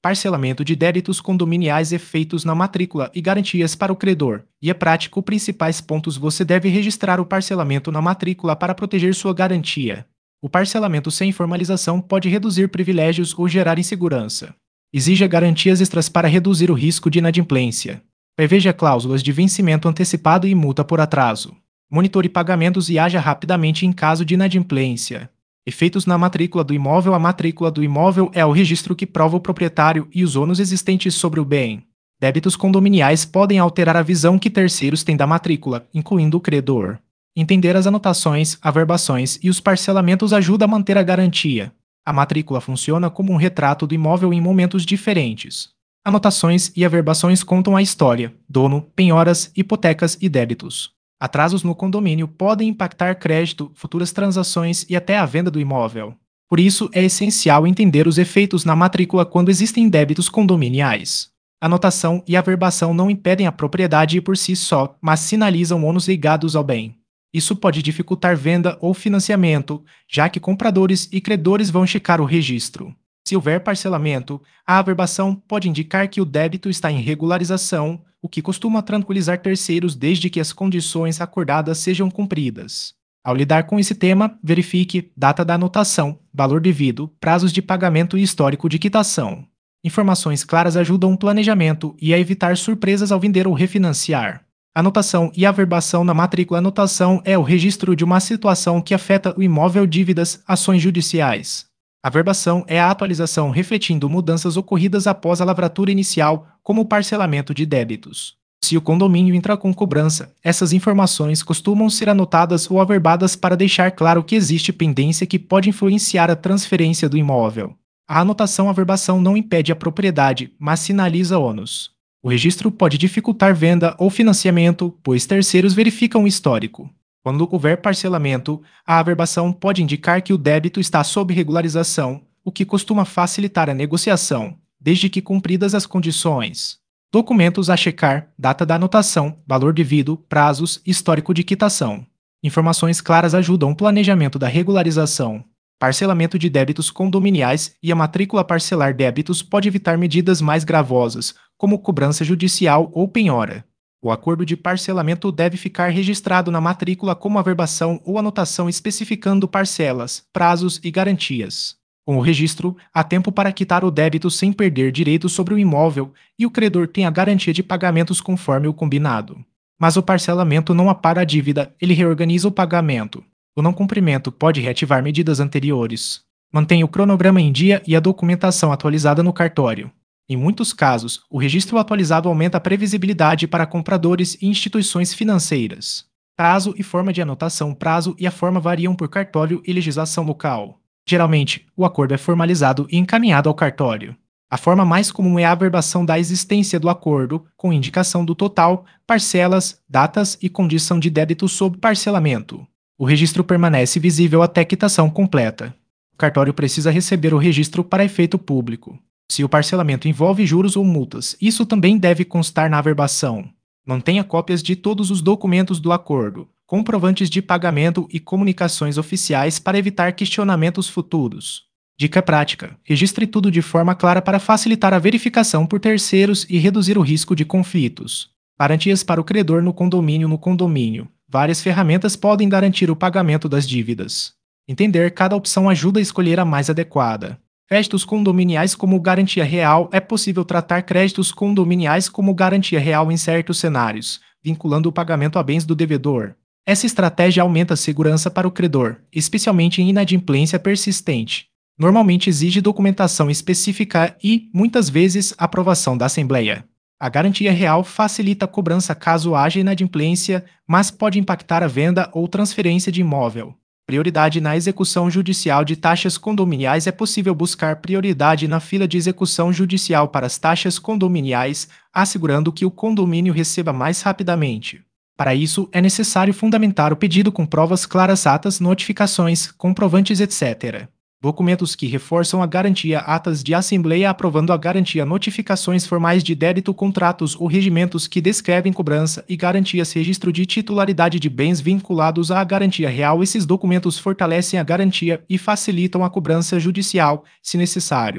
Parcelamento de débitos condominiais efeitos na matrícula e garantias para o credor. E é prático, principais pontos: você deve registrar o parcelamento na matrícula para proteger sua garantia. O parcelamento sem formalização pode reduzir privilégios ou gerar insegurança. Exija garantias extras para reduzir o risco de inadimplência. Preveja cláusulas de vencimento antecipado e multa por atraso. Monitore pagamentos e haja rapidamente em caso de inadimplência. Efeitos na matrícula do imóvel. A matrícula do imóvel é o registro que prova o proprietário e os ônus existentes sobre o bem. Débitos condominiais podem alterar a visão que terceiros têm da matrícula, incluindo o credor. Entender as anotações, averbações e os parcelamentos ajuda a manter a garantia. A matrícula funciona como um retrato do imóvel em momentos diferentes. Anotações e averbações contam a história, dono, penhoras, hipotecas e débitos. Atrasos no condomínio podem impactar crédito, futuras transações e até a venda do imóvel. Por isso, é essencial entender os efeitos na matrícula quando existem débitos condominiais. Anotação e averbação não impedem a propriedade por si só, mas sinalizam ônus ligados ao bem. Isso pode dificultar venda ou financiamento, já que compradores e credores vão checar o registro. Se houver parcelamento, a averbação pode indicar que o débito está em regularização, o que costuma tranquilizar terceiros desde que as condições acordadas sejam cumpridas. Ao lidar com esse tema, verifique data da anotação, valor devido, prazos de pagamento e histórico de quitação. Informações claras ajudam o planejamento e a evitar surpresas ao vender ou refinanciar. Anotação e averbação na matrícula. Anotação é o registro de uma situação que afeta o imóvel, dívidas, ações judiciais. A averbação é a atualização refletindo mudanças ocorridas após a lavratura inicial, como o parcelamento de débitos. Se o condomínio entra com cobrança, essas informações costumam ser anotadas ou averbadas para deixar claro que existe pendência que pode influenciar a transferência do imóvel. A anotação-averbação não impede a propriedade, mas sinaliza ônus. O registro pode dificultar venda ou financiamento, pois terceiros verificam o histórico. Quando houver parcelamento, a averbação pode indicar que o débito está sob regularização, o que costuma facilitar a negociação, desde que cumpridas as condições. Documentos a checar: data da anotação, valor devido, prazos, histórico de quitação. Informações claras ajudam o planejamento da regularização. Parcelamento de débitos condominiais e a matrícula parcelar débitos pode evitar medidas mais gravosas, como cobrança judicial ou penhora. O acordo de parcelamento deve ficar registrado na matrícula como averbação ou anotação especificando parcelas, prazos e garantias. Com o registro, há tempo para quitar o débito sem perder direitos sobre o imóvel e o credor tem a garantia de pagamentos conforme o combinado. Mas o parcelamento não apaga a dívida, ele reorganiza o pagamento. O não cumprimento pode reativar medidas anteriores. Mantenha o cronograma em dia e a documentação atualizada no cartório. Em muitos casos, o registro atualizado aumenta a previsibilidade para compradores e instituições financeiras. Prazo e forma de anotação. Prazo e a forma variam por cartório e legislação local. Geralmente, o acordo é formalizado e encaminhado ao cartório. A forma mais comum é a averbação da existência do acordo, com indicação do total, parcelas, datas e condição de débito sob parcelamento. O registro permanece visível até quitação completa. O cartório precisa receber o registro para efeito público. Se o parcelamento envolve juros ou multas, isso também deve constar na averbação. Mantenha cópias de todos os documentos do acordo, comprovantes de pagamento e comunicações oficiais para evitar questionamentos futuros. Dica prática: registre tudo de forma clara para facilitar a verificação por terceiros e reduzir o risco de conflitos. Garantias para o credor no condomínio. No condomínio, várias ferramentas podem garantir o pagamento das dívidas. Entender cada opção ajuda a escolher a mais adequada. Créditos condominiais como garantia real. É possível tratar créditos condominiais como garantia real em certos cenários, vinculando o pagamento a bens do devedor. Essa estratégia aumenta a segurança para o credor, especialmente em inadimplência persistente. Normalmente exige documentação específica e, muitas vezes, aprovação da Assembleia. A garantia real facilita a cobrança caso haja inadimplência, mas pode impactar a venda ou transferência de imóvel. Prioridade na execução judicial de taxas condominiais. É possível buscar prioridade na fila de execução judicial para as taxas condominiais, assegurando que o condomínio receba mais rapidamente. Para isso, é necessário fundamentar o pedido com provas claras, atas, notificações, comprovantes, etc. Documentos que reforçam a garantia: atas de assembleia aprovando a garantia, notificações formais de débito, contratos ou regimentos que descrevem cobrança e garantias, registro de titularidade de bens vinculados à garantia real. Esses documentos fortalecem a garantia e facilitam a cobrança judicial, se necessário.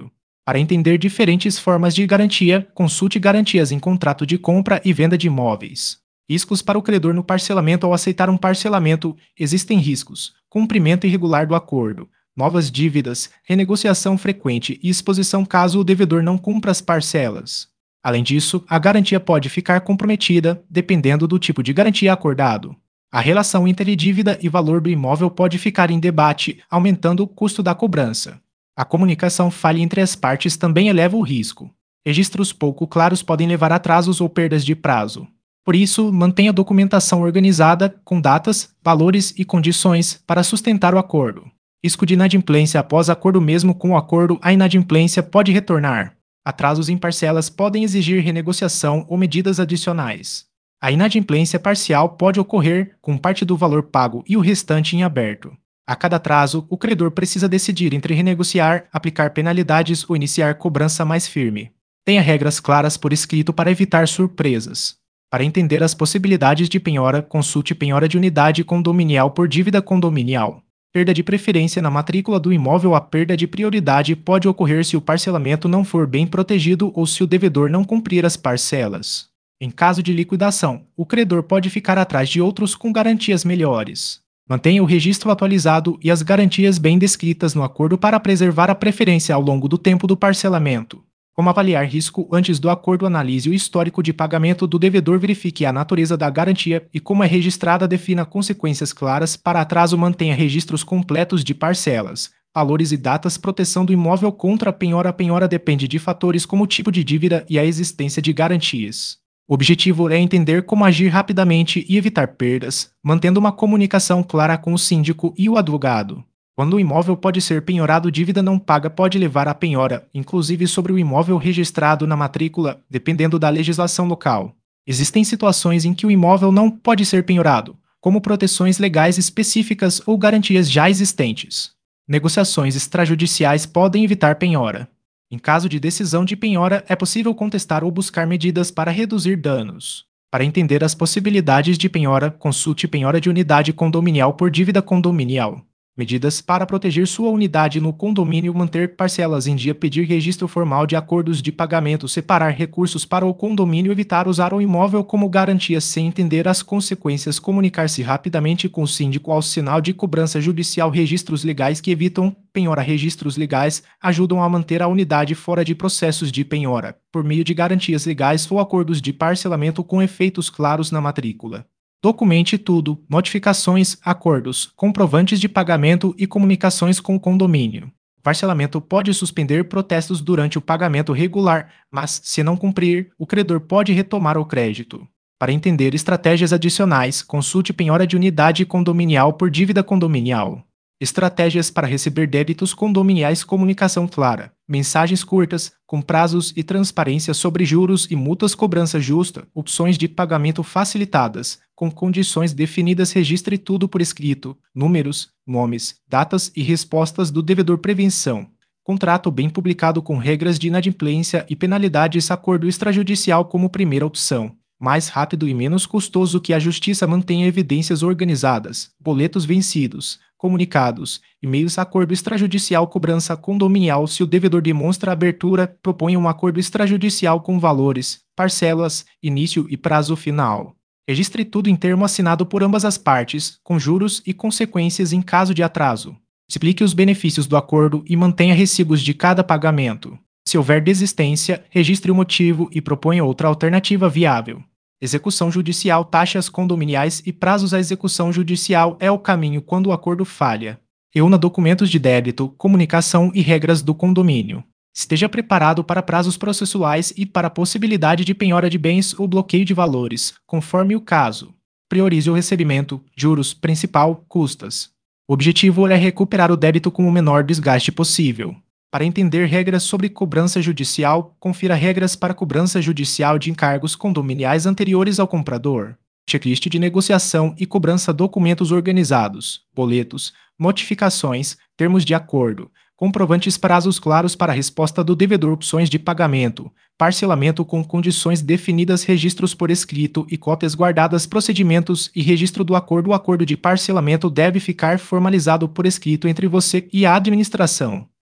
Para entender diferentes formas de garantia, consulte garantias em contrato de compra e venda de imóveis. Riscos para o credor no parcelamento ao aceitar um parcelamento: existem riscos: cumprimento irregular do acordo, novas dívidas, renegociação frequente e exposição caso o devedor não cumpra as parcelas. Além disso, a garantia pode ficar comprometida, dependendo do tipo de garantia acordado. A relação entre dívida e valor do imóvel pode ficar em debate, aumentando o custo da cobrança. A comunicação falha entre as partes também eleva o risco. Registros pouco claros podem levar a atrasos ou perdas de prazo. Por isso, mantenha a documentação organizada, com datas, valores e condições, para sustentar o acordo. Risco de inadimplência após acordo. Mesmo com o acordo, a inadimplência pode retornar. Atrasos em parcelas podem exigir renegociação ou medidas adicionais. A inadimplência parcial pode ocorrer com parte do valor pago e o restante em aberto. A cada atraso, o credor precisa decidir entre renegociar, aplicar penalidades ou iniciar cobrança mais firme. Tenha regras claras por escrito para evitar surpresas. Para entender as possibilidades de penhora, consulte penhora de unidade condominial por dívida condominial. Perda de preferência na matrícula do imóvel. A perda de prioridade pode ocorrer se o parcelamento não for bem protegido ou se o devedor não cumprir as parcelas. Em caso de liquidação, o credor pode ficar atrás de outros com garantias melhores. Mantenha o registro atualizado e as garantias bem descritas no acordo para preservar a preferência ao longo do tempo do parcelamento. Como avaliar risco antes do acordo? Analise o histórico de pagamento do devedor, verifique a natureza da garantia e como é registrada, defina consequências claras para atraso, mantenha registros completos de parcelas, valores e datas. Proteção do imóvel contra a penhora. A penhora depende de fatores como o tipo de dívida e a existência de garantias. O objetivo é entender como agir rapidamente e evitar perdas, mantendo uma comunicação clara com o síndico e o advogado. Quando o imóvel pode ser penhorado, dívida não paga pode levar à penhora, inclusive sobre o imóvel registrado na matrícula, dependendo da legislação local. Existem situações em que o imóvel não pode ser penhorado, como proteções legais específicas ou garantias já existentes. Negociações extrajudiciais podem evitar penhora. Em caso de decisão de penhora, é possível contestar ou buscar medidas para reduzir danos. Para entender as possibilidades de penhora, consulte penhora de unidade condominial por dívida condominial. Medidas para proteger sua unidade no condomínio: manter parcelas em dia, pedir registro formal de acordos de pagamento, separar recursos para o condomínio, evitar usar o imóvel como garantia sem entender as consequências, comunicar-se rapidamente com o síndico ao sinal de cobrança judicial. Registros legais que evitam penhora. Registros legais ajudam a manter a unidade fora de processos de penhora, por meio de garantias legais ou acordos de parcelamento com efeitos claros na matrícula. Documente tudo: notificações, acordos, comprovantes de pagamento e comunicações com o condomínio. O parcelamento pode suspender protestos durante o pagamento regular, mas, se não cumprir, o credor pode retomar o crédito. Para entender estratégias adicionais, consulte penhora de unidade condominial por dívida condominial. Estratégias para receber débitos condominiais: comunicação clara, mensagens curtas, com prazos e transparência sobre juros e multas, cobrança justa, opções de pagamento facilitadas, com condições definidas. Registre tudo por escrito: números, nomes, datas e respostas do devedor. Prevenção: contrato bem publicado com regras de inadimplência e penalidades. Acordo extrajudicial como primeira opção, mais rápido e menos custoso que a justiça. Mantenha evidências organizadas, boletos vencidos, comunicados, e-mails. Acordo extrajudicial: cobrança condominial. Se o devedor demonstra abertura, proponha um acordo extrajudicial com valores, parcelas, início e prazo final. Registre tudo em termo assinado por ambas as partes, com juros e consequências em caso de atraso. Explique os benefícios do acordo e mantenha recibos de cada pagamento. Se houver desistência, registre o motivo e proponha outra alternativa viável. Execução judicial: taxas condominiais e prazos. A execução judicial é o caminho quando o acordo falha. Reúna documentos de débito, comunicação e regras do condomínio. Esteja preparado para prazos processuais e para a possibilidade de penhora de bens ou bloqueio de valores, conforme o caso. Priorize o recebimento, juros, principal, custas. O objetivo é recuperar o débito com o menor desgaste possível. Para entender regras sobre cobrança judicial, confira regras para cobrança judicial de encargos condominiais anteriores ao comprador. Checklist de negociação e cobrança: documentos organizados, boletos, notificações, termos de acordo, comprovantes, prazos claros para a resposta do devedor, opções de pagamento, parcelamento com condições definidas, registros por escrito e cópias guardadas, procedimentos e registro do acordo. O acordo de parcelamento deve ficar formalizado por escrito entre você e a administração.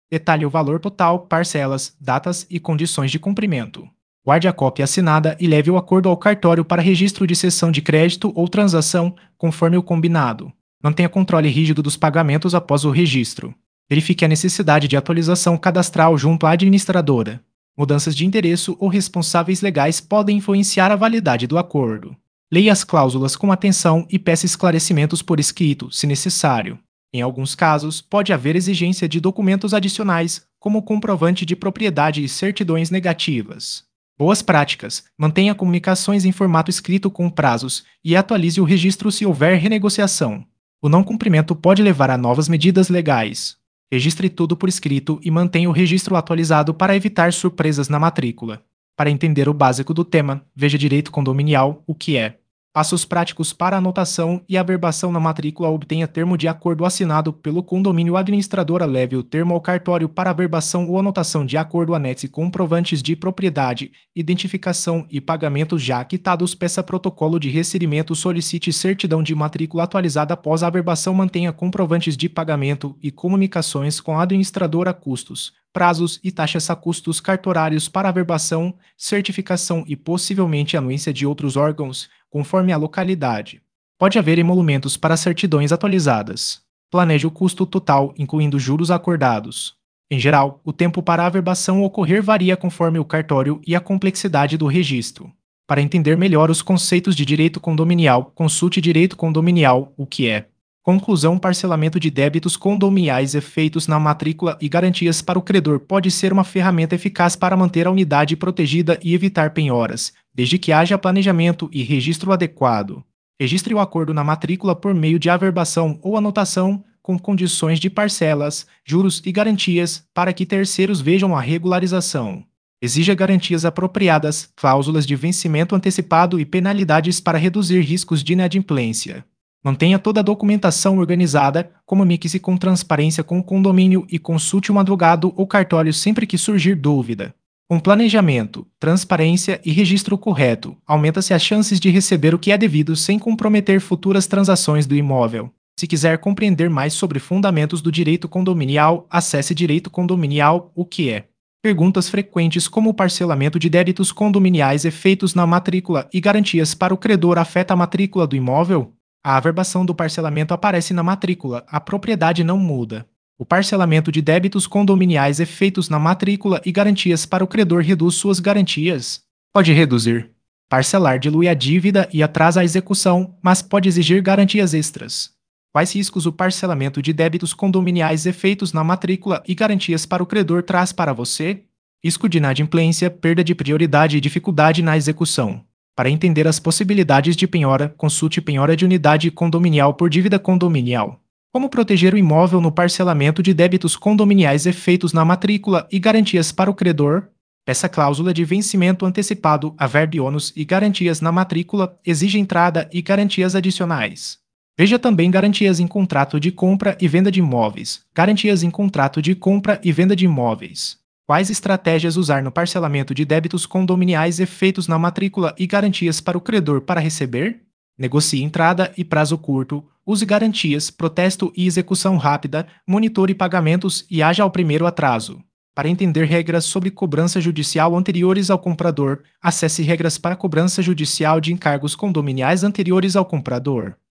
Detalhe o valor total, parcelas, datas e condições de cumprimento. Guarde a cópia assinada e leve o acordo ao cartório para registro de cessão de crédito ou transação, conforme o combinado. Mantenha controle rígido dos pagamentos após o registro. Verifique a necessidade de atualização cadastral junto à administradora. Mudanças de endereço ou responsáveis legais podem influenciar a validade do acordo. Leia as cláusulas com atenção e peça esclarecimentos por escrito, se necessário. Em alguns casos, pode haver exigência de documentos adicionais, como comprovante de propriedade e certidões negativas. Boas práticas. Mantenha comunicações em formato escrito com prazos e atualize o registro se houver renegociação. O não cumprimento pode levar a novas medidas legais. Registre tudo por escrito e mantenha o registro atualizado para evitar surpresas na matrícula. Para entender o básico do tema, veja Direito Condominial, o que é. Passos práticos para anotação e averbação na matrícula. Obtenha termo de acordo assinado pelo condomínio. A administradora leve o termo ao cartório para averbação ou anotação de acordo. Anexe comprovantes de propriedade, identificação e pagamentos já quitados. Peça protocolo de recebimento. Solicite certidão de matrícula atualizada após a averbação. Mantenha comprovantes de pagamento e comunicações com a administradora. Custos, prazos e taxas a custos cartorários para averbação, certificação e possivelmente anuência de outros órgãos, conforme a localidade. Pode haver emolumentos para certidões atualizadas. Planeje o custo total, incluindo juros acordados. Em geral, o tempo para a averbação ocorrer varia conforme o cartório e a complexidade do registro. Para entender melhor os conceitos de direito condominial, consulte Direito Condominial, o que é. Conclusão: parcelamento de débitos condominiais efeitos na matrícula e garantias para o credor pode ser uma ferramenta eficaz para manter a unidade protegida e evitar penhoras, desde que haja planejamento e registro adequado. Registre o acordo na matrícula por meio de averbação ou anotação, com condições de parcelas, juros e garantias, para que terceiros vejam a regularização. Exija garantias apropriadas, cláusulas de vencimento antecipado e penalidades para reduzir riscos de inadimplência. Mantenha toda a documentação organizada, comunique-se com transparência com o condomínio e consulte um advogado ou cartório sempre que surgir dúvida. Com planejamento, transparência e registro correto, aumenta-se as chances de receber o que é devido sem comprometer futuras transações do imóvel. Se quiser compreender mais sobre fundamentos do direito condominial, acesse Direito Condominial, o que é. Perguntas frequentes como o parcelamento de débitos condominiais efeitos na matrícula e garantias para o credor afeta a matrícula do imóvel? A averbação do parcelamento aparece na matrícula, a propriedade não muda. O parcelamento de débitos condominiais efeitos na matrícula e garantias para o credor reduz suas garantias. Pode reduzir. Parcelar dilui a dívida e atrasa a execução, mas pode exigir garantias extras. Quais riscos o parcelamento de débitos condominiais efeitos na matrícula e garantias para o credor traz para você? Risco de inadimplência, perda de prioridade e dificuldade na execução. Para entender as possibilidades de penhora, consulte penhora de unidade condominial por dívida condominial. Como proteger o imóvel no parcelamento de débitos condominiais efeitos na matrícula e garantias para o credor? Peça cláusula de vencimento antecipado, averbe ônus e garantias na matrícula, exige entrada e garantias adicionais. Veja também garantias em contrato de compra e venda de imóveis, garantias em contrato de compra e venda de imóveis. Quais estratégias usar no parcelamento de débitos condominiais efeitos na matrícula e garantias para o credor para receber? Negocie entrada e prazo curto, use garantias, protesto e execução rápida, monitore pagamentos e haja ao primeiro atraso. Para entender regras sobre cobrança judicial anteriores ao comprador, acesse regras para cobrança judicial de encargos condominiais anteriores ao comprador.